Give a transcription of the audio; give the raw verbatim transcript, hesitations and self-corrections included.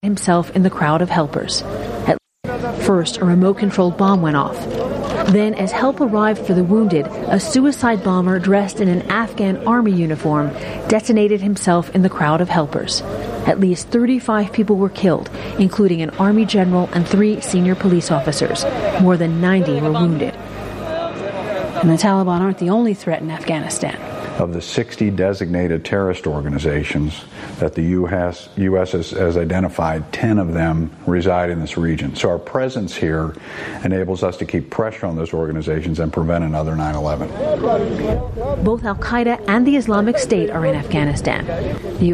himself in the crowd of helpers. At first, a remote-controlled bomb went off. Then, as help arrived for the wounded, a suicide bomber dressed in an Afghan army uniform detonated himself in the crowd of helpers. At least thirty-five people were killed, including an army general and three senior police officers. More than ninety were wounded. And the Taliban aren't the only threat in Afghanistan. Of the sixty designated terrorist organizations that the U S, U S has, has identified, ten of them reside in this region. So our presence here enables us to keep pressure on those organizations and prevent another nine eleven. Both Al-Qaeda and the Islamic State are in Afghanistan. The